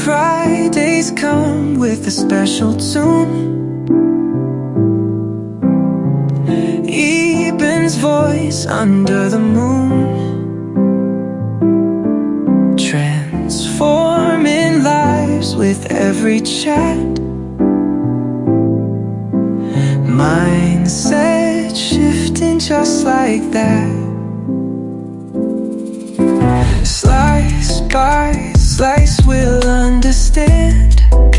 Fridays come with a special tune. Eben's voice under the moon, transforming lives with every chat. Mindset shifting just like that. Slice by slice we'll understand,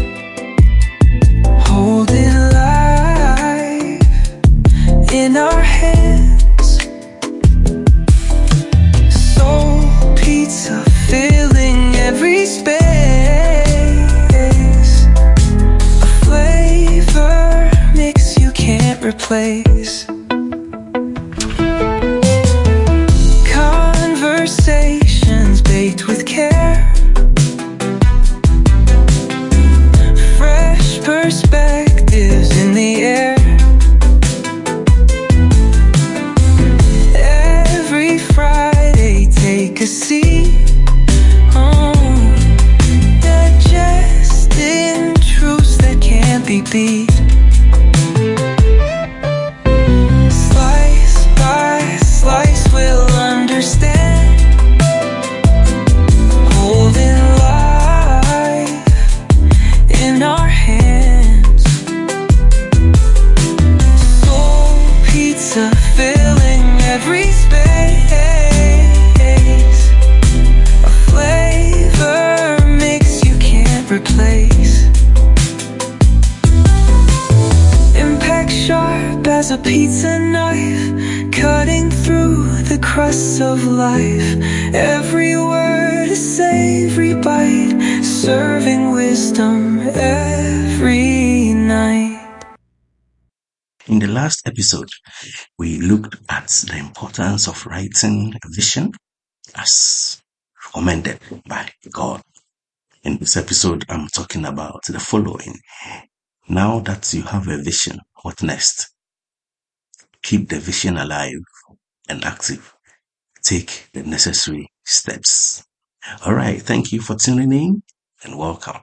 holding life in our hands. Soul pizza filling every space, a flavor mix you can't replace. Conversations baked with care, fresh perspectives in the air. Every Friday take a seat, digesting truths that can't be beat. Slice by slice we'll understand, holding life in our hands. Soul pizza filling every space, a flavor mix you can't replace. Impact sharp as a pizza knife, cutting through the crusts of life. Every word a savory bite, serving wisdom every night. In the last episode, we looked at the importance of writing a vision as recommended by God. In this episode, I'm talking about the following. Now that you have a vision, what next? Keep the vision alive and active. Take the necessary steps. All right, thank you for tuning in and welcome.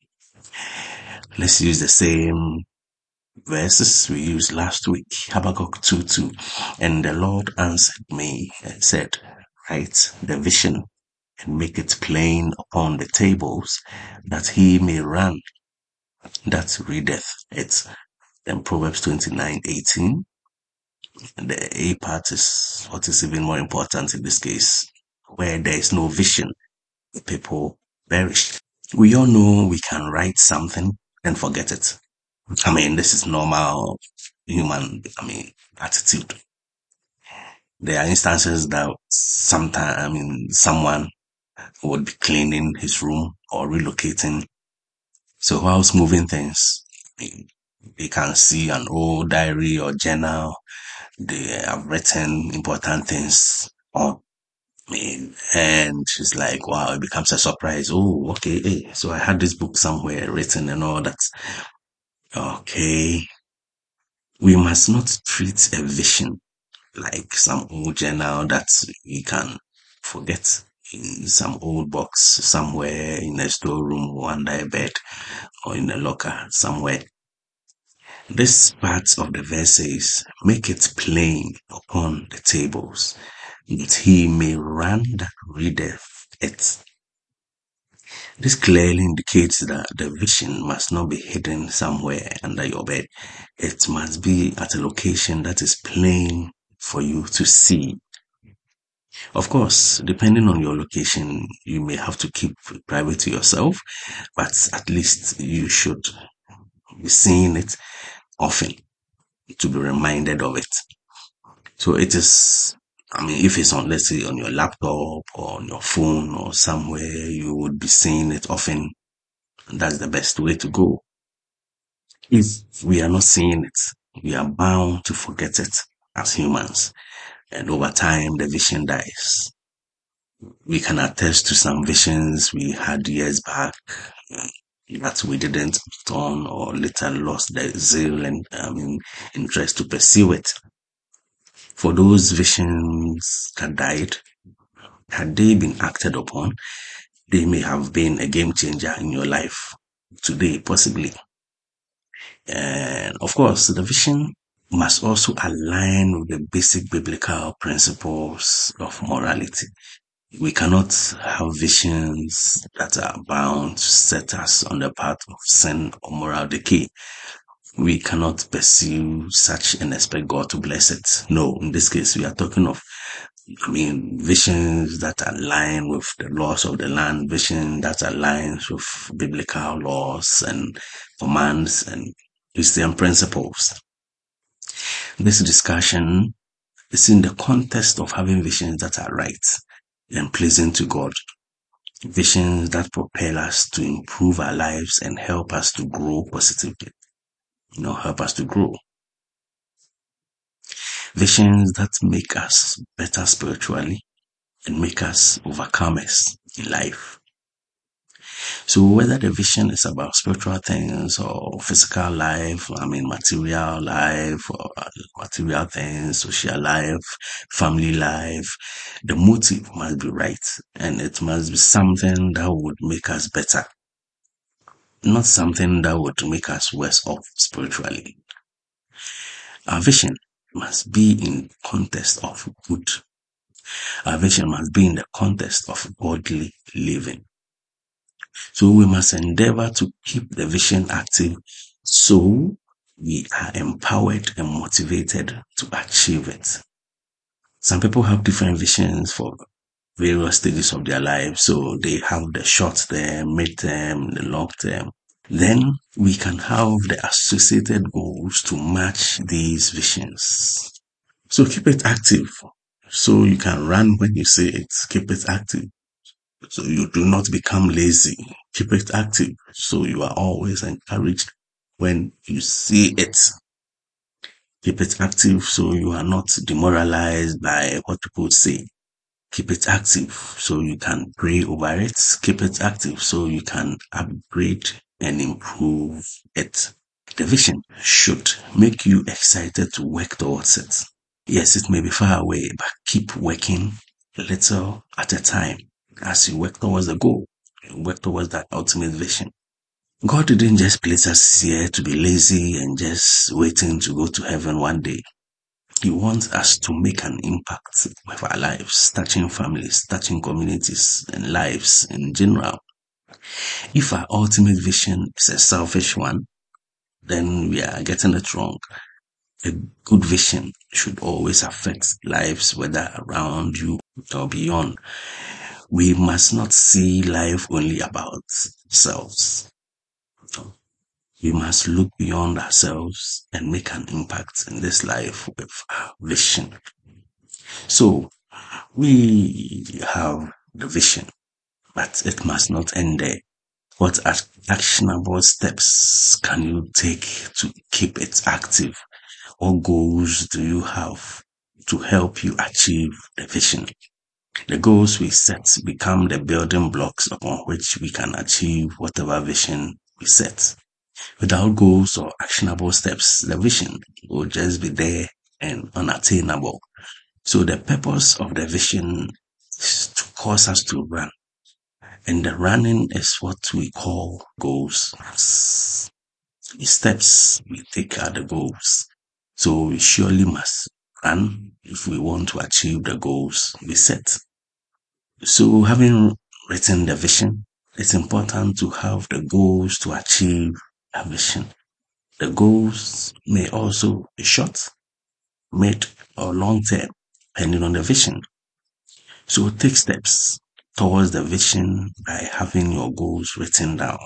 Let's use the same verses we used last week, Habakkuk 2:2. And the Lord answered me and said, write the vision and make it plain upon the tables, that he may run that readeth it. Then Proverbs 29:18. And the A part is what is even more important in this case. Where there is no vision, the people perish. We all know we can write something and forget it. This is normal human, attitude. There are instances that someone would be cleaning his room or relocating. So whilst moving things, they can see an old diary or journal they have written important things on. And she's like, wow, it becomes a surprise. Oh, okay. Hey, so I had this book somewhere written and all that. Okay. We must not treat a vision like some old journal that we can forget in some old box somewhere in a storeroom or under a bed or in a locker somewhere. This part of the verse says, make it plain upon the tables, that he may run that readeth it. This clearly indicates that the vision must not be hidden somewhere under your bed. It must be at a location that is plain for you to see. Of course, depending on your location, you may have to keep it private to yourself, but at least you should be seeing it often to be reminded of it. So it is, if it's on, let's say, on your laptop or on your phone or somewhere, you would be seeing it often. That's the best way to go. If we are not seeing it, we are bound to forget it as humans. And over time, the vision dies. We can attest to some visions we had years back that we didn't act on or later lost the zeal and interest to pursue it. For those visions that died, had they been acted upon, They may have been a game changer in your life today, possibly. And of course, the vision must also align with the basic biblical principles of morality. We cannot have visions that are bound to set us on the path of sin or moral decay. We cannot pursue such and expect God to bless it. No, in this case, we are talking of, visions that align with the laws of the land, vision that aligns with biblical laws and commands and Christian principles. This discussion is in the context of having visions that are right and pleasing to God. Visions that propel us to improve our lives and help us to grow positively. Help us to grow. Visions that make us better spiritually and make us overcomers in life. So whether the vision is about spiritual things or physical life, material life or material things, social life, family life, the motive must be right and it must be something that would make us better, not something that would make us worse off spiritually. Our vision must be in context of good. Our vision must be in the context of godly living. So we must endeavor to keep the vision active so we are empowered and motivated to achieve it. Some people have different visions for various stages of their life. So they have the short term, mid term, the long term. Then we can have the associated goals to match these visions. So keep it active so you can run when you say it. Keep it active so you do not become lazy. Keep it active so you are always encouraged when you see it. Keep it active so you are not demoralized by what people say. Keep it active so you can pray over it. Keep it active so you can upgrade and improve it. The vision should make you excited to work towards it. Yes, it may be far away, but keep working a little at a time as you work towards the goal. You work towards that ultimate vision. God didn't just place us here to be lazy and just waiting to go to heaven one day. He wants us to make an impact with our lives, touching families, touching communities and lives in general. If our ultimate vision is a selfish one, then we are getting it wrong. A good vision should always affect lives, whether around you or beyond. We must not see life only about ourselves. We must look beyond ourselves and make an impact in this life with our vision. So we have the vision, but it must not end there. What actionable steps can you take to keep it active? What goals do you have to help you achieve the vision? The goals we set become the building blocks upon which we can achieve whatever vision we set. Without goals or actionable steps, the vision will just be there and unattainable. So the purpose of the vision is to cause us to run. And the running is what we call goals. The steps we take are the goals. So we surely must run if we want to achieve the goals we set. So having written the vision, it's important to have the goals to achieve a vision. The goals may also be short, mid, or long term, depending on the vision. So take steps towards the vision by having your goals written down.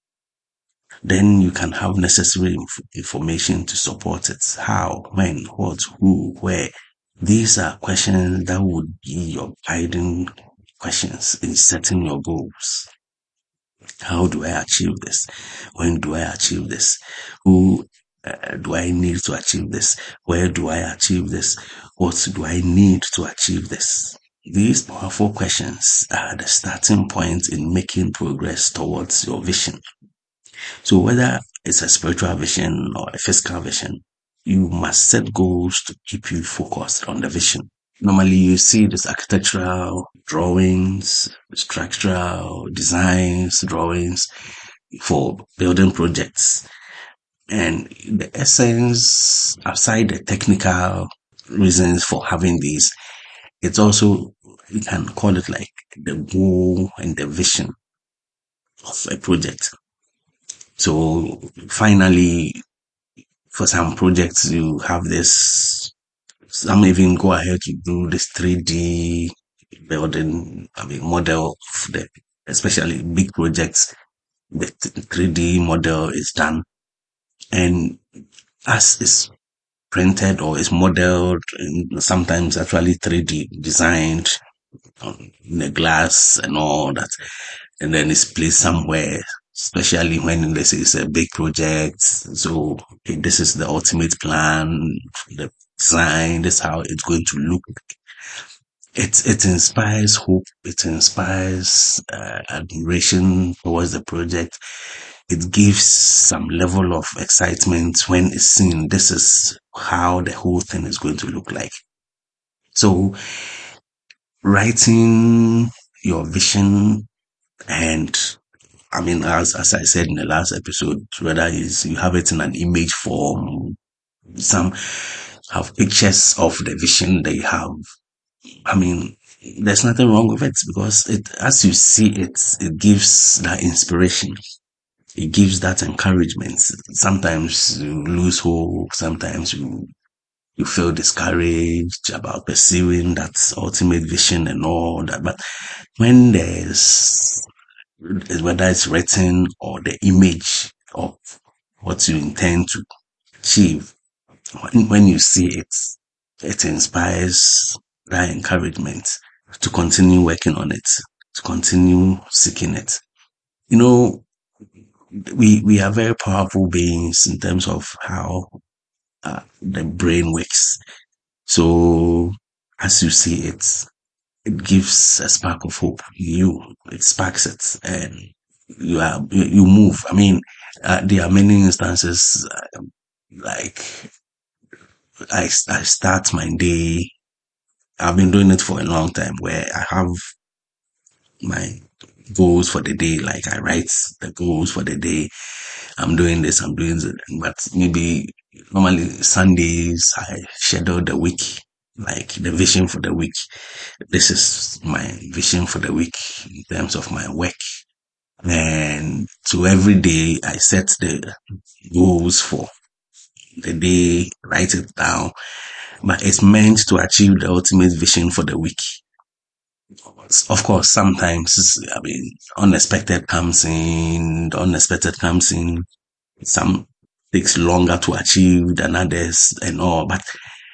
Then you can have necessary information to support it. How, when, what, who, where. These are questions that would be your guiding questions in setting your goals. How do I achieve this? When do I achieve this? Who do I need to achieve this? Where do I achieve this? What do I need to achieve this? These powerful questions are the starting point in making progress towards your vision. So whether it's a spiritual vision or a physical vision, you must set goals to keep you focused on the vision. Normally you see this architectural drawings, structural designs, drawings for building projects. And the essence, aside the technical reasons for having these, it's also, you can call it like the goal and the vision of a project. So finally, for some projects, you have this, some even go ahead to do this 3D building, model of the, especially big projects, the 3D model is done. And as is printed or is modeled, and sometimes actually 3D designed in the glass and all that, and then it's placed somewhere, especially when let's say it's a big project. So okay, this is the ultimate plan, the design, this is how it's going to look. It inspires hope, it inspires admiration towards the project. It gives some level of excitement when it's seen this is how the whole thing is going to look like. So writing your vision, and as I said in the last episode, whether is you have it in an image form, some have pictures of the vision they have. I mean, there's nothing wrong with it, because it, as you see it, it gives that inspiration. It gives that encouragement. Sometimes you lose hope. Sometimes you feel discouraged about pursuing that ultimate vision and all that. But when there's, whether it's written or the image of what you intend to achieve, when you see it, it inspires that encouragement to continue working on it, to continue seeking it. You know, we are very powerful beings in terms of how the brain works. So as you see it, it gives a spark of hope in you. It sparks it, and you move. There are many instances, like I start my day. I've been doing it for a long time, where I have my goals for the day. Like I write the goals for the day. I'm doing this, I'm doing that. But maybe normally Sundays, I schedule the week, like the vision for the week. This is my vision for the week in terms of my work. And so every day I set the goals for the day, write it down, but it's meant to achieve the ultimate vision for the week. Of course, sometimes, unexpected comes in, the unexpected comes in. Some takes longer to achieve than others and all, but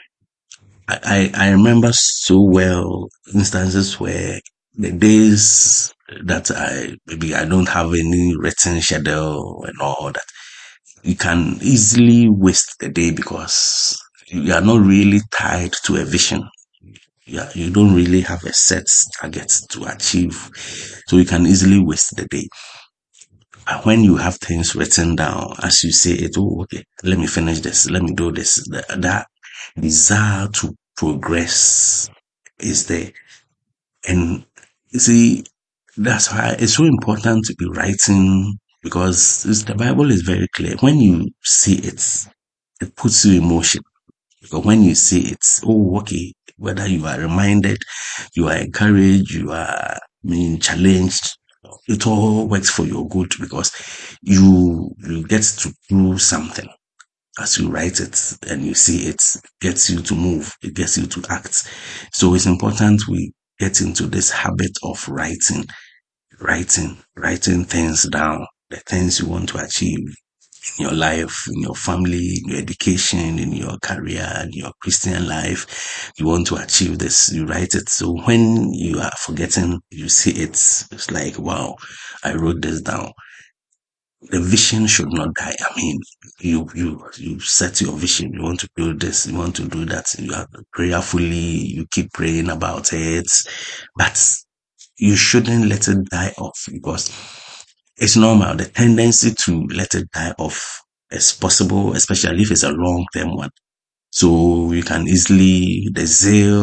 I remember so well instances where the days that I don't have any written schedule and all that, you can easily waste the day because you are not really tied to a vision. Yeah, you don't really have a set target to achieve, so you can easily waste the day. And when you have things written down, as you say it, oh, okay, let me finish this, let me do this, that desire to progress is there. And you see, that's why it's so important to be writing, because the Bible is very clear. When you see it, it puts you in motion. Because when you see it, oh, okay, whether you are reminded, you are encouraged, you are challenged, it all works for your good, because you get to do something as you write it and you see it, gets you to move, it gets you to act. So it's important we get into this habit of writing things down, the things you want to achieve in your life, in your family, in your education, in your career, in your Christian life. You want to achieve this, you write it. So when you are forgetting, you see it, it's like, wow, I wrote this down. The vision should not die. You set your vision. You want to do this. You want to do that. You are prayerfully. You keep praying about it, but you shouldn't let it die off, because it's normal. The tendency to let it die off is possible, especially if it's a long-term one. So you can easily, the zeal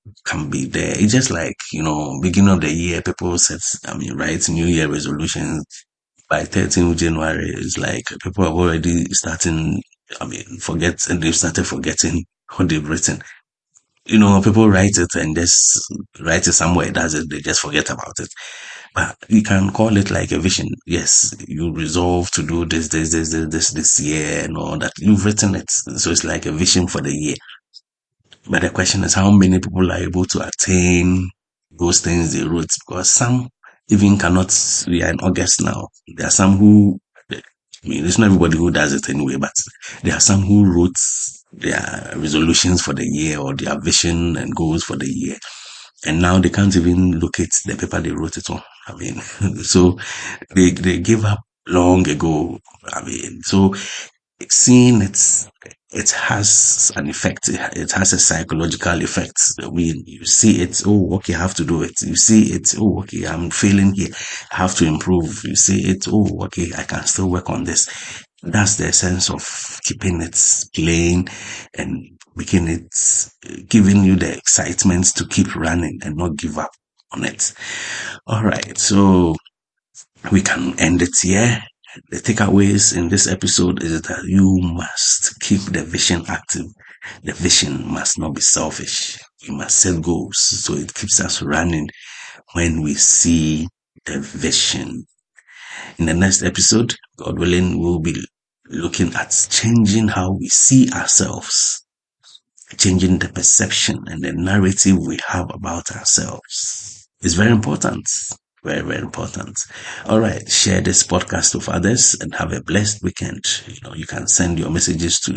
can be there. It's just like, beginning of the year, people set, write New Year resolutions. By 13th January, it's like people have already starting, and they've started forgetting what they've written. People write it and just write it somewhere, does it, they just forget about it. But you can call it like a vision. Yes, you resolve to do this year and all that. You've written it. So it's like a vision for the year. But the question is how many people are able to attain those things they wrote? Because some even cannot. We are in August now. There are some who, it's not everybody who does it anyway, but there are some who wrote their resolutions for the year or their vision and goals for the year. And now they can't even look at the paper they wrote it on. So they gave up long ago. So seeing it has an effect. It has a psychological effect. You see it, oh, okay, I have to do it. You see it, oh, okay, I'm failing here, I have to improve. You see it, oh, okay, I can still work on this. That's the sense of keeping it playing and making it, giving you the excitement to keep running and not give up on it. All right, so we can end it here. The takeaways in this episode is that you must keep the vision active. The vision must not be selfish. We must set goals so it keeps us running when we see the vision. In the next episode, God willing, we'll be looking at changing how we see ourselves, changing the perception and the narrative we have about ourselves. It's very important. Very, very important. All right. Share this podcast with others and have a blessed weekend. You can send your messages to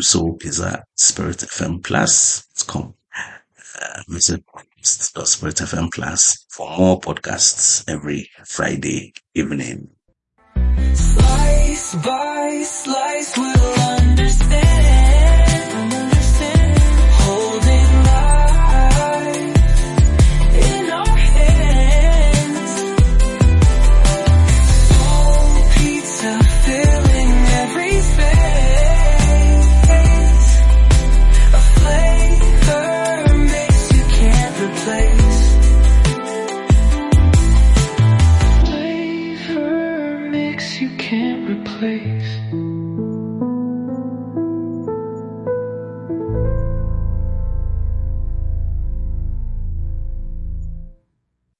soulpizza@spiritfmplus.com. Visit Spirit FM Plus for more podcasts every Friday evening. Slice by slice, we'll understand. You can't replace.